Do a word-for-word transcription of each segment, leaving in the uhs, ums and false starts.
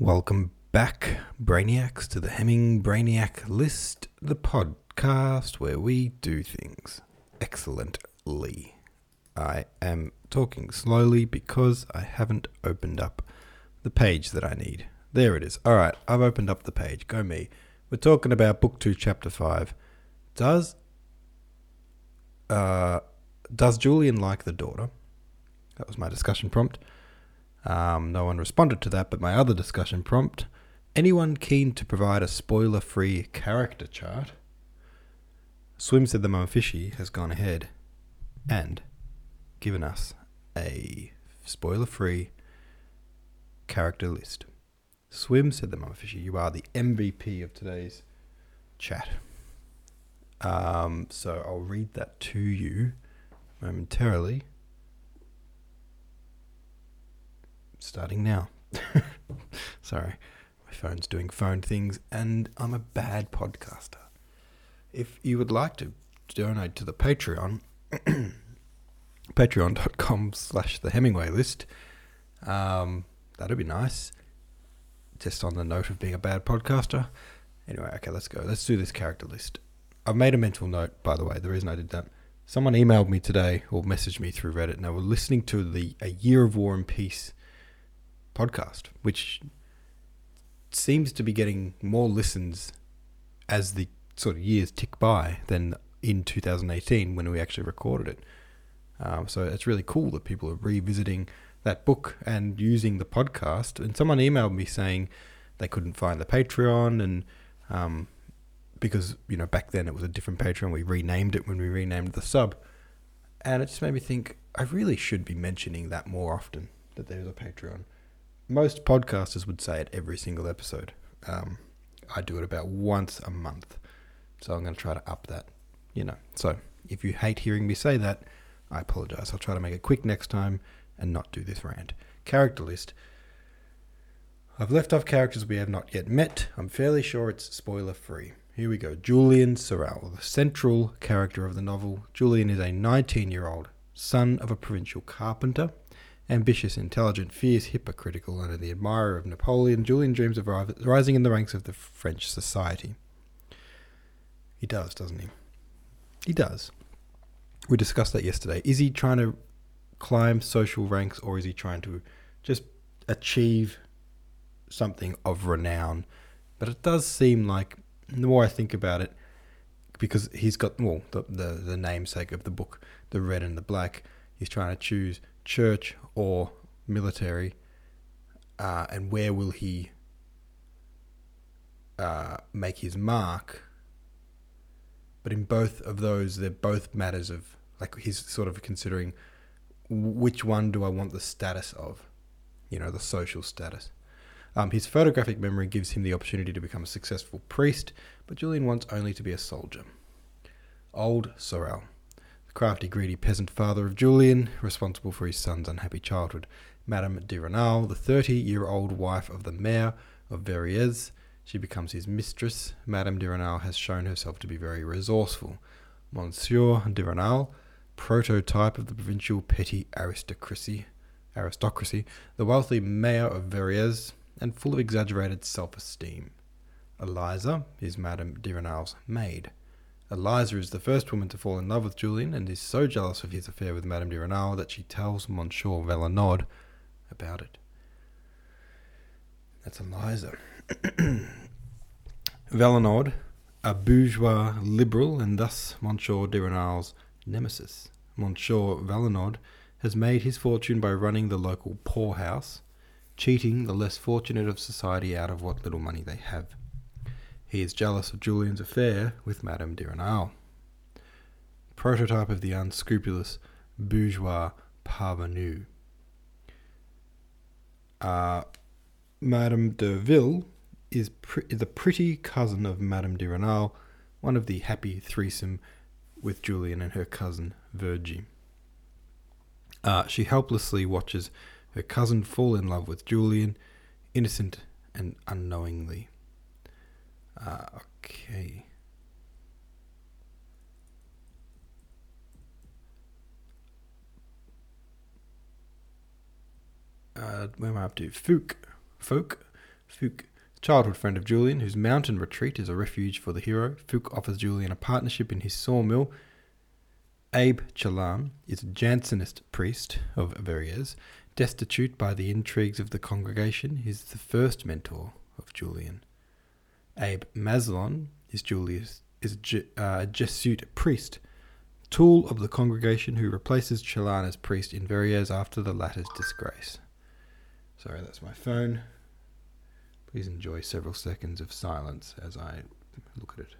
Welcome back, Brainiacs, to the Hemming Brainiac List, the podcast where we do things excellently. I am talking slowly because I haven't opened up the page that I need. There it is. All right, I've opened up the page. Go me. We're talking about Book two, Chapter five. Does, uh, does Julian like the daughter? That was my discussion prompt. Um, no one responded to that, but my other discussion prompt, anyone keen to provide a spoiler-free character chart? Swim Said the Mama Fishy has gone ahead and given us a spoiler-free character list. Swim Said the Mama Fishy, you are the M V P of today's chat. Um, so I'll read that to you momentarily. Starting now. Sorry, my phone's doing phone things and I'm a bad podcaster. If you would like to donate to the Patreon, patreon.com slash the Hemingway list, um, that'd be nice. Just on the note of being a bad podcaster. Anyway, okay, let's go. Let's do this character list. I've made a mental note, by the way, the reason I did that. Someone emailed me today or messaged me through Reddit and they were listening to the A Year of War and Peace podcast, which seems to be getting more listens as the sort of years tick by than in two thousand eighteen when we actually recorded it. Um, so it's really cool that people are revisiting that book and using the podcast. And someone emailed me saying they couldn't find the Patreon, and um, because you know back then it was a different Patreon. We renamed it when we renamed the sub, and it just made me think I really should be mentioning that more often, that there's a Patreon. Most podcasters would say it every single episode. Um, I do it about once a month. So I'm going to try to up that, you know. So if you hate hearing me say that, I apologize. I'll try to make it quick next time and not do this rant. Character list. I've left off characters we have not yet met. I'm fairly sure it's spoiler free. Here we go. Julian Sorrell, the central character of the novel. Julian is a nineteen-year-old son of a provincial carpenter. Ambitious, intelligent, fierce, hypocritical, and the admirer of Napoleon, Julian dreams of rising in the ranks of the French society. He does, doesn't he? He does. We discussed that yesterday. Is he trying to climb social ranks, or is he trying to just achieve something of renown? But it does seem like, the more I think about it, because he's got, well, the, the, the namesake of the book, the red and the black, he's trying to choose church or military, uh, and where will he uh, make his mark? But in both of those, they're both matters of, like, he's sort of considering which one do I want the status of, you know, the social status. Um, his photographic memory gives him the opportunity to become a successful priest, but Julian wants only to be a soldier. Old Sorrel. The crafty, greedy peasant father of Julian, responsible for his son's unhappy childhood. Madame de Renal, the thirty-year-old wife of the mayor of Verrières. She becomes his mistress. Madame de Renal has shown herself to be very resourceful. Monsieur de Renal, prototype of the provincial petty aristocracy, aristocracy, the wealthy mayor of Verrières, and full of exaggerated self-esteem. Eliza is Madame de Renal's maid. Eliza is the first woman to fall in love with Julian and is so jealous of his affair with Madame de Renal that she tells Monsieur Valenod about it. That's Eliza. Valenod, a bourgeois liberal and thus Monsieur de Renal's nemesis. Monsieur Valenod has made his fortune by running the local poorhouse, cheating the less fortunate of society out of what little money they have. He is jealous of Julian's affair with Madame de Renal. Prototype of the unscrupulous bourgeois parvenu. Uh, Madame de Ville is pr- the pretty cousin of Madame de Renal, one of the happy threesome with Julian and her cousin Virgie. Uh, she helplessly watches her cousin fall in love with Julian, innocent and unknowingly. Uh, okay. Uh, where am I up to? Folk. Folk. Fook, childhood friend of Julian, whose mountain retreat is a refuge for the hero. Fook offers Julian a partnership in his sawmill. Abe Chalan is a Jansenist priest of Verrières, destitute by the intrigues of the congregation. He is the first mentor of Julian. Abe Maslon is Julius is a uh, Jesuit priest, tool of the congregation, who replaces Chalan as priest in Verrières after the latter's disgrace. Sorry, that's my phone. Please enjoy several seconds of silence as I look at it.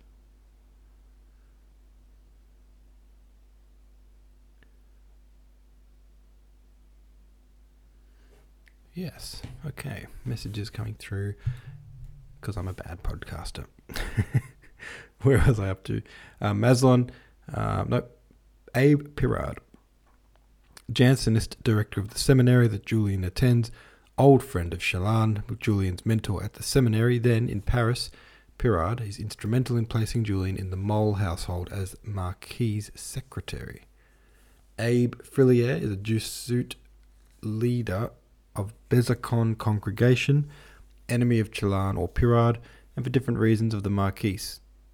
Yes, okay. Messages coming through because I'm a bad podcaster. Where was I up to? Uh, Maslon, uh, no, Abe Pirard, Jansenist director of the seminary that Julian attends, old friend of Chalan, Julian's mentor at the seminary. Then, in Paris, Pirard is instrumental in placing Julian in the Mole household as Marquis' secretary. Abe Frillier is a Jesuit leader of Bezacon congregation, enemy of Chalan or Pirard, and for different reasons of the Marquis.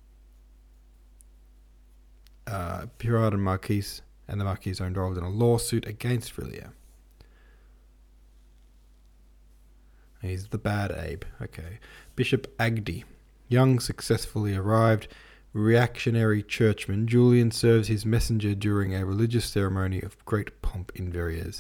Uh, Pirard and Marquis and the Marquis are involved in a lawsuit against Frillier. He's the bad Abe. Okay. Bishop Agdi, young, successfully arrived reactionary churchman. Julian serves his messenger during a religious ceremony of great pomp in Verrières.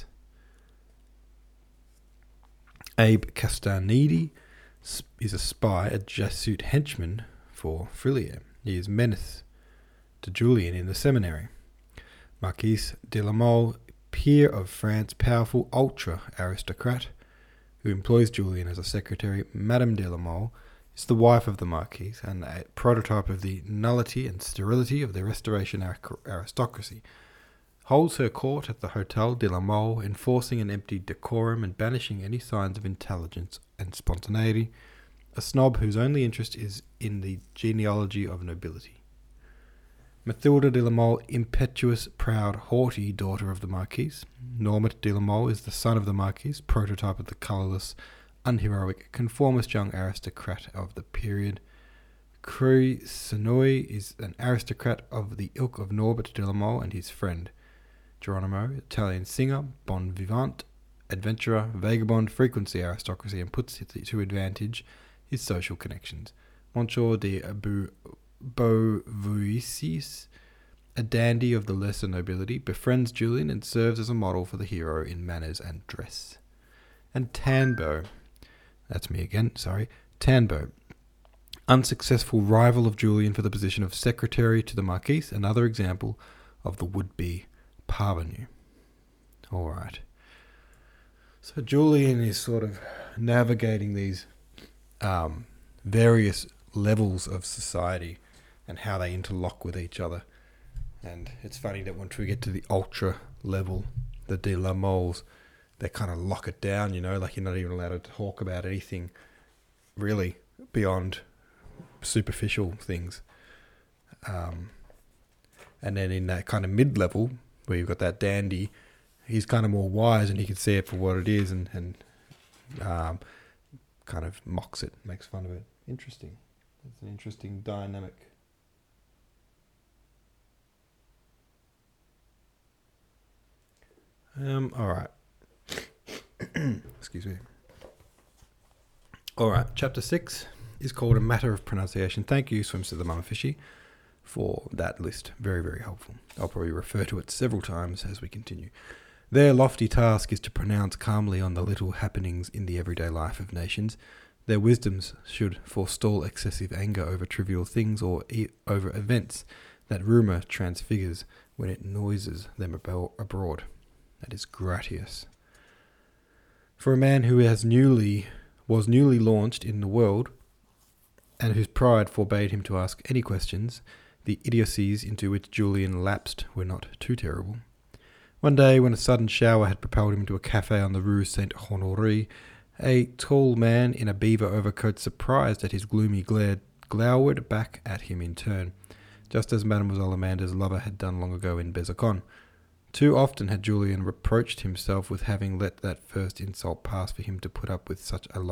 Abe Castanidi is a spy, a Jesuit henchman for Frillier. He is menace to Julian in the seminary. Marquis de la Mole, peer of France, powerful ultra-aristocrat, who employs Julian as a secretary. Madame de la Mole is the wife of the Marquis and a prototype of the nullity and sterility of the Restoration aristocracy. Holds her court at the Hotel de la Mole, enforcing an empty decorum and banishing any signs of intelligence and spontaneity, a snob whose only interest is in the genealogy of nobility. Mathilde de la Mole, impetuous, proud, haughty daughter of the Marquis. Normant de la Mole is the son of the Marquis, prototype of the colourless, unheroic, conformist young aristocrat of the period. Cruy Senoy is an aristocrat of the ilk of Norbert de la Mole and his friend. Geronimo, Italian singer, bon vivant, adventurer, vagabond, frequents the aristocracy and puts to advantage his social connections. Monsieur de Beauvoisis, a dandy of the lesser nobility, befriends Julian and serves as a model for the hero in manners and dress. And Tanbo, that's me again, sorry, Tanbo, unsuccessful rival of Julian for the position of secretary to the Marquis, another example of the would-be parvenu. All right. So Julian is sort of navigating these um, various levels of society and how they interlock with each other. And it's funny that once we get to the ultra level, the de la Moles, they kind of lock it down, you know, like you're not even allowed to talk about anything really beyond superficial things. Um, and then in that kind of mid-level, where you've got that dandy, he's kind of more wise and you can see it for what it is and, and um, kind of mocks it, makes fun of it. Interesting. It's an interesting dynamic. Um, all right. Excuse me. All right. Chapter six is called A Matter of Pronunciation. Thank you, Swims to the Mama Fishy, for that list. Very, very helpful. I'll probably refer to it several times as we continue. Their lofty task is to pronounce calmly on the little happenings in the everyday life of nations. Their wisdoms should forestall excessive anger over trivial things or e- over events that rumour transfigures when it noises them abo- abroad. That is gratius. For a man who has newly was newly launched in the world, and whose pride forbade him to ask any questions, the idiocies into which Julian lapsed were not too terrible. One day, when a sudden shower had propelled him into a cafe on the Rue Saint-Honoré, a tall man in a beaver overcoat, surprised at his gloomy glare, glowered back at him in turn, just as Mademoiselle Amanda's lover had done long ago in Bezacon. Too often had Julian reproached himself with having let that first insult pass for him to put up with such a low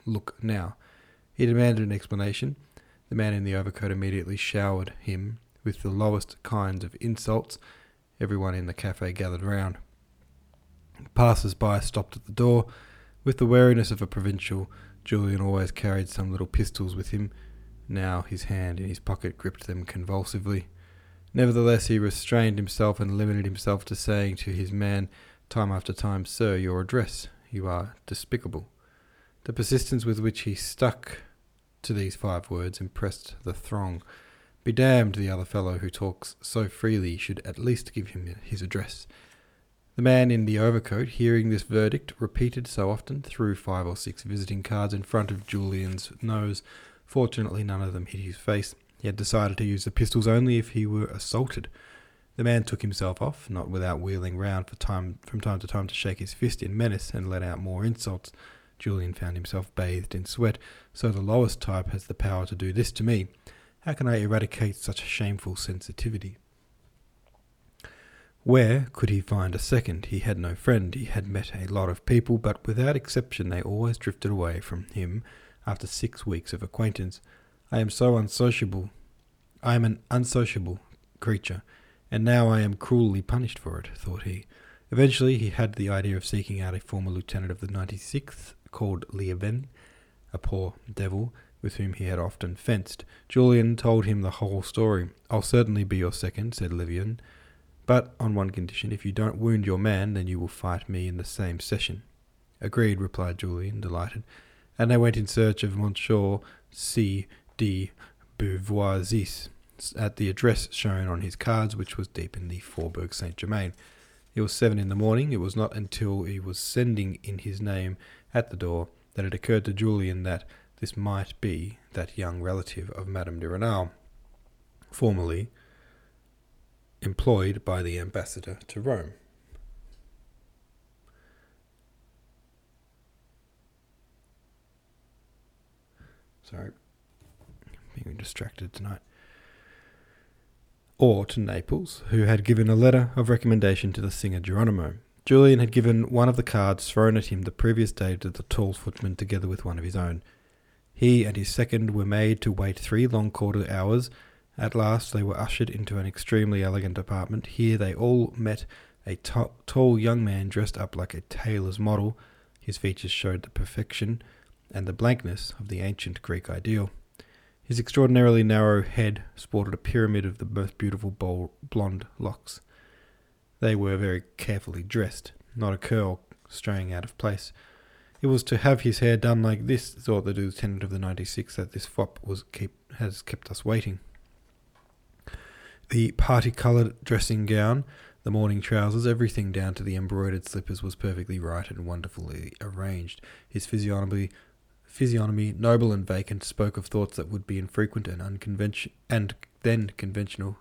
look now. He demanded an explanation. The man in the overcoat immediately showered him with the lowest kinds of insults. Everyone in the cafe gathered round. Passers-by stopped at the door. With the wariness of a provincial, Julian always carried some little pistols with him. Now his hand in his pocket gripped them convulsively. Nevertheless, he restrained himself and limited himself to saying to his man, time after time, "Sir, your address. You are despicable." The persistence with which he stuck to these five words impressed the throng. Be damned, the other fellow who talks so freely should at least give him his address. The man in the overcoat, hearing this verdict repeated so often, threw five or six visiting cards in front of Julian's nose. Fortunately, none of them hit his face. He had decided to use the pistols only if he were assaulted. The man took himself off, not without wheeling round for time, from time to time to shake his fist in menace and let out more insults. Julian found himself bathed in sweat. So the lowest type has the power to do this to me. How can I eradicate such shameful sensitivity? Where could he find a second? He had no friend. He had met a lot of people, but without exception they always drifted away from him after six weeks of acquaintance. I am so unsociable. I am an unsociable creature, and now I am cruelly punished for it, thought he. Eventually he had the idea of seeking out a former lieutenant of the ninety-sixth, called Lieven, a poor devil, with whom he had often fenced. Julian told him the whole story. "I'll certainly be your second," said Lieven, "but on one condition. If you don't wound your man, then you will fight me in the same session." "Agreed," replied Julian, delighted, and they went in search of Monsieur C. de Beauvoisis at the address shown on his cards, which was deep in the Faubourg Saint-Germain. It was seven in the morning. It was not until he was sending in his name at the door that it occurred to Julian that this might be that young relative of Madame de Renal, formerly employed by the ambassador to Rome. Sorry, being distracted tonight. Or to Naples, who had given a letter of recommendation to the singer Geronimo. Julian had given one of the cards thrown at him the previous day to the tall footman, together with one of his own. He and his second were made to wait three long quarter hours. At last they were ushered into an extremely elegant apartment. Here they all met a t- tall young man dressed up like a tailor's model. His features showed the perfection and the blankness of the ancient Greek ideal. His extraordinarily narrow head sported a pyramid of the most beautiful bold blonde locks. They were very carefully dressed, not a curl straying out of place. It was to have his hair done like this, thought the lieutenant of the ninety-six, that this fop was keep has kept us waiting. The party-coloured dressing gown, the morning trousers, everything down to the embroidered slippers was perfectly right and wonderfully arranged. His physiognomy, physiognomy, noble and vacant, spoke of thoughts that would be infrequent and unconventional, and then conventional.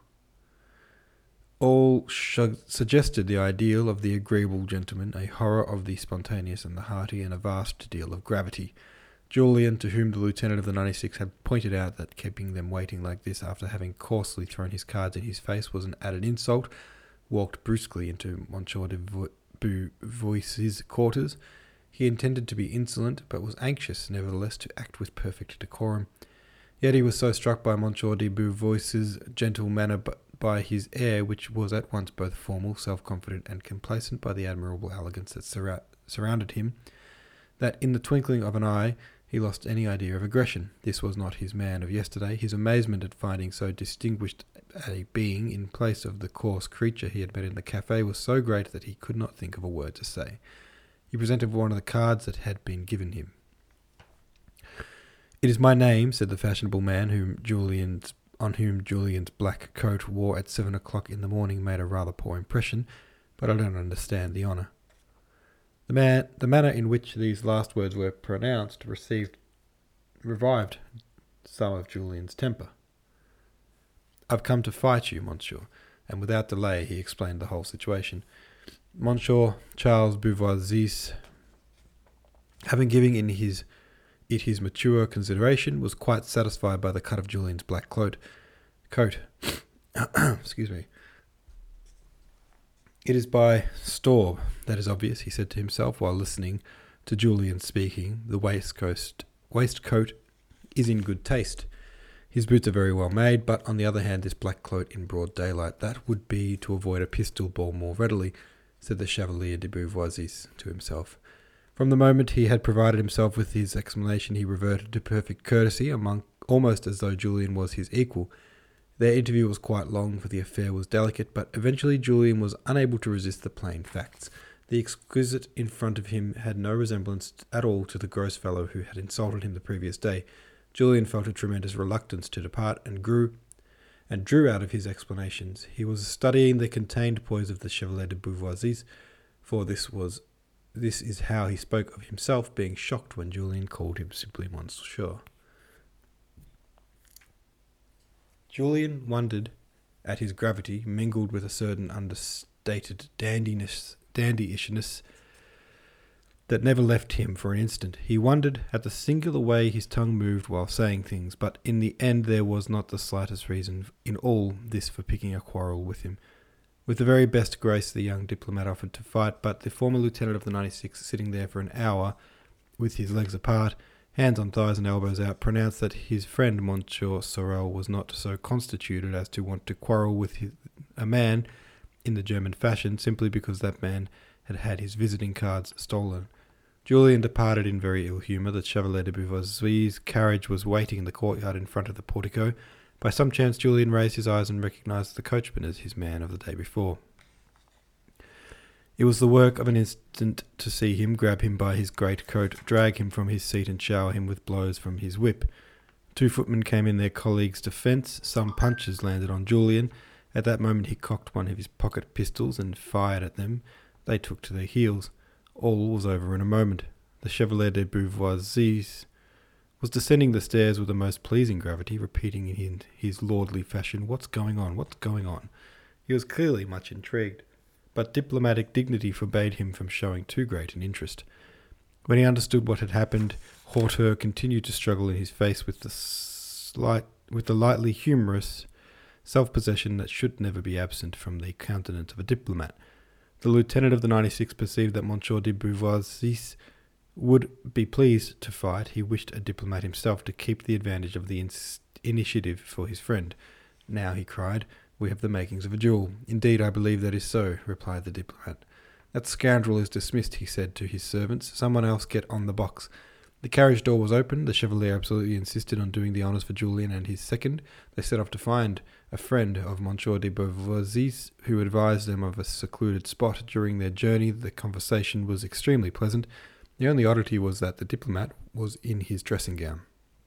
All sh- suggested the ideal of the agreeable gentleman, a horror of the spontaneous and the hearty, and a vast deal of gravity. Julian, to whom the lieutenant of the ninety-six had pointed out that keeping them waiting like this after having coarsely thrown his cards in his face was an added insult, walked brusquely into Monsieur de Beauvois's quarters. He intended to be insolent, but was anxious, nevertheless, to act with perfect decorum. Yet he was so struck by Monsieur de Beauvois's gentle manner, but by his air, which was at once both formal, self-confident, and complacent, by the admirable elegance that sur- surrounded him, that in the twinkling of an eye he lost any idea of aggression. This was not his man of yesterday. His amazement at finding so distinguished a being in place of the coarse creature he had met in the cafe was so great that he could not think of a word to say. He presented one of the cards that had been given him. "It is my name," said the fashionable man, whom Julian's on whom Julian's black coat wore at seven o'clock in the morning made a rather poor impression, "but I don't understand the honour." The man, the manner in which these last words were pronounced received, revived some of Julian's temper. "I've come to fight you, monsieur," and without delay he explained the whole situation. Monsieur Charles Beauvoisis, having given in his it his mature consideration, was quite satisfied by the cut of Julian's black coat. Coat, excuse me. "It is by Staub, that is obvious," he said to himself while listening to Julian speaking. The waistcoat, waistcoat is in good taste. His boots are very well made, but on the other hand, this black cloak in broad daylight, that would be to avoid a pistol ball more readily, said the Chevalier de Beauvoisis to himself. From the moment he had provided himself with his explanation, he reverted to perfect courtesy, among, almost as though Julian was his equal. Their interview was quite long, for the affair was delicate, but eventually Julian was unable to resist the plain facts. The exquisite in front of him had no resemblance at all to the gross fellow who had insulted him the previous day. Julian felt a tremendous reluctance to depart, and grew and drew out of his explanations. He was studying the contained poise of the Chevalier de Beauvoisis, for this was this is how he spoke of himself, being shocked when Julian called him simply Monsieur. Julian wondered at his gravity, mingled with a certain understated dandiness, dandyishness that never left him for an instant. He wondered at the singular way his tongue moved while saying things, but in the end there was not the slightest reason in all this for picking a quarrel with him. With the very best grace the young diplomat offered to fight, but the former lieutenant of the ninety-sixth, sitting there for an hour with his legs apart, hands on thighs and elbows out, pronounced that his friend Monsieur Sorel was not so constituted as to want to quarrel with his, a man in the German fashion, simply because that man had had his visiting cards stolen. Julian departed in very ill humour. The Chevalier de Beauvois's carriage was waiting in the courtyard in front of the portico. By some chance Julian raised his eyes and recognised the coachman as his man of the day before. It was the work of an instant to see him, grab him by his greatcoat, drag him from his seat and shower him with blows from his whip. Two footmen came in their colleague's defence. Some punches landed on Julian. At that moment he cocked one of his pocket pistols and fired at them. They took to their heels. All was over in a moment. The Chevalier de Beauvoisis was descending the stairs with the most pleasing gravity, repeating in his lordly fashion, "What's going on? What's going on?" He was clearly much intrigued, but diplomatic dignity forbade him from showing too great an interest. When he understood what had happened, hauteur continued to struggle in his face with the slight, with the lightly humorous self-possession that should never be absent from the countenance of a diplomat. The lieutenant of the ninety-sixth perceived that Monsieur de Beauvoisis would be pleased to fight. He wished a diplomat himself to keep the advantage of the in- initiative for his friend. "Now," he cried, "we have the makings of a duel." "Indeed, I believe that is so," replied the diplomat. "That scoundrel is dismissed," he said to his servants. "Someone else get on the box." The carriage door was opened. The Chevalier absolutely insisted on doing the honours for Julian and his second. They set off to find a friend of Monsieur de Beauvoisis, who advised them of a secluded spot. During their journey, the conversation was extremely pleasant. The only oddity was that the diplomat was in his dressing gown.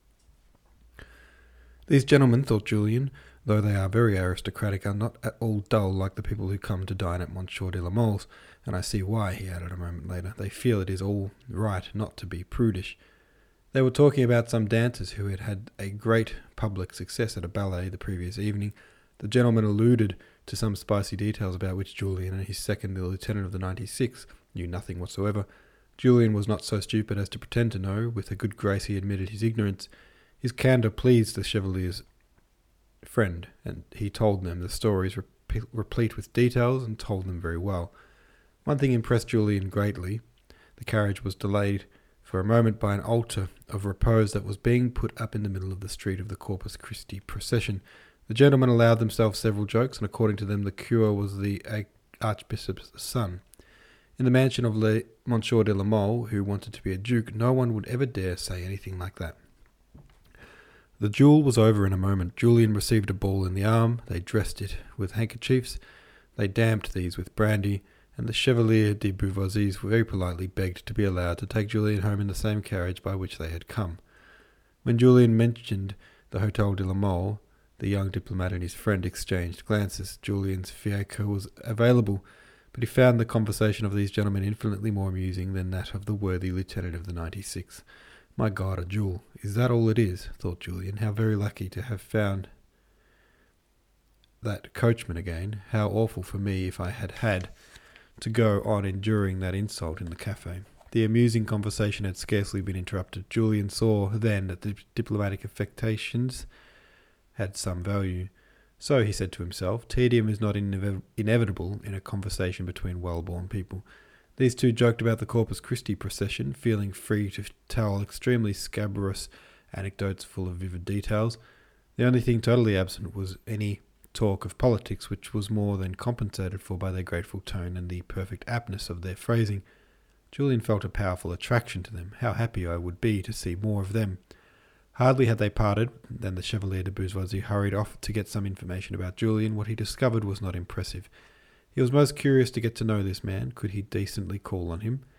These gentlemen, thought Julian, though they are very aristocratic, are not at all dull like the people who come to dine at Monsieur de la Mole's, and I see why, he added a moment later. They feel it is all right not to be prudish. They were talking about some dancers who had had a great public success at a ballet the previous evening. The gentleman alluded to some spicy details about which Julian and his second, the lieutenant of the ninety-sixth, knew nothing whatsoever. Julian was not so stupid as to pretend to know. With a good grace he admitted his ignorance. His candour pleased the Chevalier's friend, and he told them the stories rep- replete with details, and told them very well. One thing impressed Julian greatly. The carriage was delayed for a moment by an altar of repose that was being put up in the middle of the street of the Corpus Christi procession. The gentlemen allowed themselves several jokes, and according to them the cure was the archbishop's son. In the mansion of Le Monsieur de la Mole, who wanted to be a duke, no one would ever dare say anything like that. The duel was over in a moment. Julian received a ball in the arm. They dressed it with handkerchiefs. They damped these with brandy, and the Chevalier de Beauvoisis very politely begged to be allowed to take Julian home in the same carriage by which they had come. When Julian mentioned the Hotel de la Mole, the young diplomat and his friend exchanged glances. Julian's fiacre was available, but he found the conversation of these gentlemen infinitely more amusing than that of the worthy lieutenant of the ninety-sixth. My God, a duel. Is that all it is? Thought Julian. How very lucky to have found that coachman again. How awful for me if I had had to go on enduring that insult in the cafe. The amusing conversation had scarcely been interrupted. Julian saw then that the diplomatic affectations had some value. So, he said to himself, tedium is not inev- inevitable in a conversation between well-born people. These two joked about the Corpus Christi procession, feeling free to tell extremely scabrous anecdotes full of vivid details. The only thing totally absent was any talk of politics, which was more than compensated for by their grateful tone and the perfect aptness of their phrasing. Julian felt a powerful attraction to them. How happy I would be to see more of them. Hardly had they parted than the Chevalier de Beauvoisis hurried off to get some information about Julian. What he discovered was not impressive. He was most curious to get to know this man. Could he decently call on him?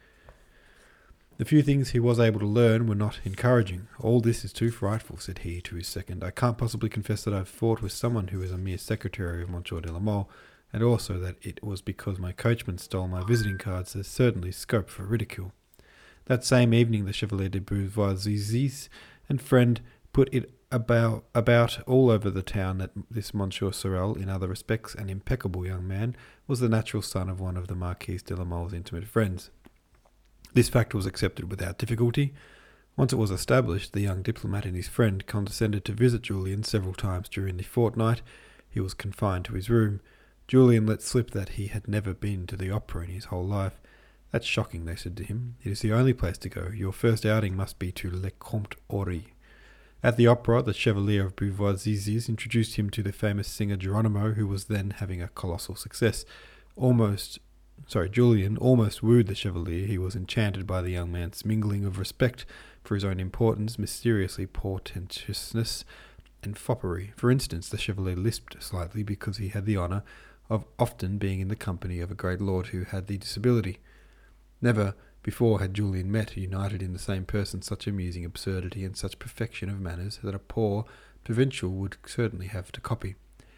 The few things he was able to learn were not encouraging. All this is too frightful, said he to his second. I can't possibly confess that I've fought with someone who is a mere secretary of Monsieur de la Mole, and also that it was because my coachman stole my visiting cards. There's certainly scope for ridicule. That same evening the Chevalier de Beauvoisis and friend put it about, about all over the town that this Monsieur Sorel, in other respects an impeccable young man, was the natural son of one of the Marquise de la Mole's intimate friends. This fact was accepted without difficulty. Once it was established, the young diplomat and his friend condescended to visit Julian several times during the fortnight he was confined to his room. Julian let slip that he had never been to the opera in his whole life. That's shocking, they said to him. It is the only place to go. Your first outing must be to Le Comte Ory. At the opera, the Chevalier of Beauvoisis introduced him to the famous singer Geronimo, who was then having a colossal success. Almost... Sorry, Julian almost wooed the Chevalier. He was enchanted by the young man's mingling of respect for his own importance, mysteriously portentousness, and foppery. For instance, the Chevalier lisped slightly because he had the honour of often being in the company of a great lord who had the disability. Never before had Julian met, united in the same person, such amusing absurdity and such perfection of manners that a poor provincial would certainly have to copy.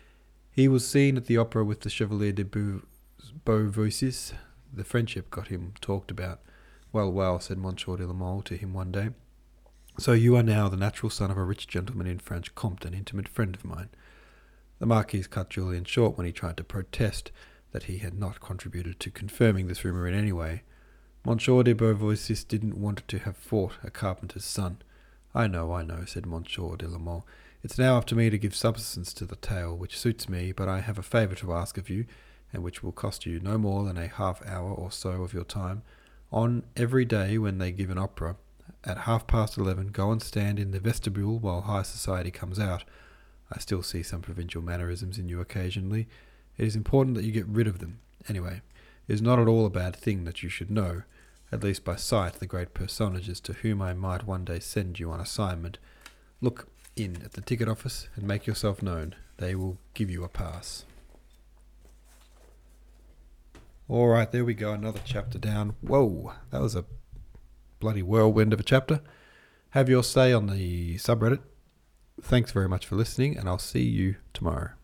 He was seen at the opera with the Chevalier de Beauvoisis. Beauvoisis. The friendship got him talked about. Well, well, said Monsieur de la Mole to him one day. So you are now the natural son of a rich gentleman in Franche-Comte, an intimate friend of mine. The Marquis cut Julian short when he tried to protest that he had not contributed to confirming this rumour in any way. Monsieur de Beauvoisis didn't want to have fought a carpenter's son. I know, I know, said Monsieur de la Mole. It's now up to me to give substance to the tale, which suits me, but I have a favour to ask of you, and which will cost you no more than a half hour or so of your time. On every day when they give an opera, at half past eleven, go and stand in the vestibule while high society comes out. I still see some provincial mannerisms in you occasionally. It is important that you get rid of them. Anyway, it is not at all a bad thing that you should know, at least by sight, the great personages to whom I might one day send you on assignment. Look in at the ticket office and make yourself known. They will give you a pass. All right, there we go, another chapter down. Whoa, that was a bloody whirlwind of a chapter. Have your say on the subreddit. Thanks very much for listening, and I'll see you tomorrow.